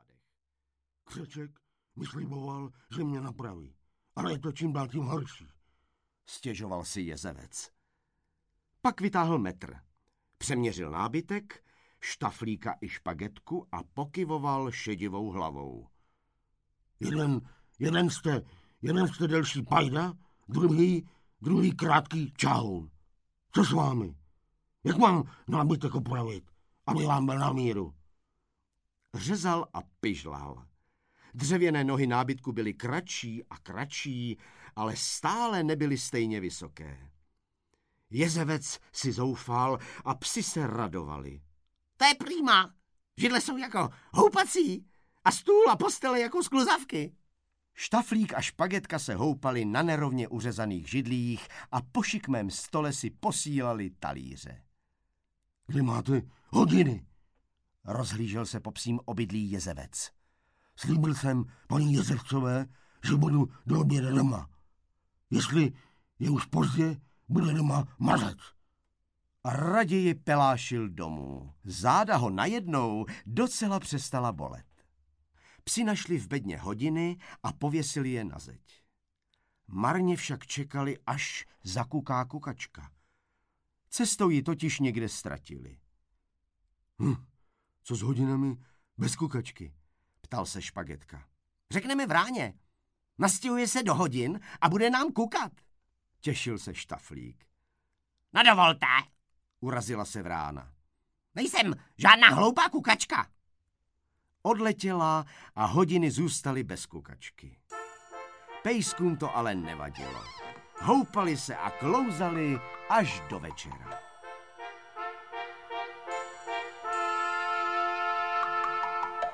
zádech. Křeček mi sliboval, že mě napraví, ale je to čím dál tím horší, stěžoval si jezevec. Pak vytáhl metr, přeměřil nábytek, štaflíka i špagetku a pokyvoval šedivou hlavou. Jeden jste delší pajda, druhý krátký čahoun. Co s vámi? Jak mám nábytek opravit, aby vám byl na míru? Řezal a pyžlal. Dřevěné nohy nábytku byly kratší a kratší, ale stále nebyly stejně vysoké. Jezevec si zoufal a psi se radovali. To je prýma. Židle jsou jako houpací a stůl a postele jako skluzavky. Štaflík a špagetka se houpali na nerovně uřezaných židlích a po šikmém stole si posílali talíře. Kde máte hodiny? Rozhlížel se po psím obydlí jezevec. Slíbil jsem paní Jezevcové, že budu do oběda doma. Jestli je už pozdě, bude doma mazec. A raději pelášil domů. Záda ho najednou docela přestala bolet. Psi našli v bedně hodiny a pověsili je na zeď. Marně však čekali, až zakuká kukačka. Cestou ji totiž někde ztratili. Co s hodinami bez kukačky? Ptal se špagetka. Řekneme Vráně. Nastěhuje se do hodin a bude nám kukat. Těšil se štaflík. No dovolte, urazila se Vrána. Nejsem žádná hloupá kukačka. Odletěla a hodiny zůstaly bez kukačky. Pejskům to ale nevadilo. Houpali se a klouzali až do večera.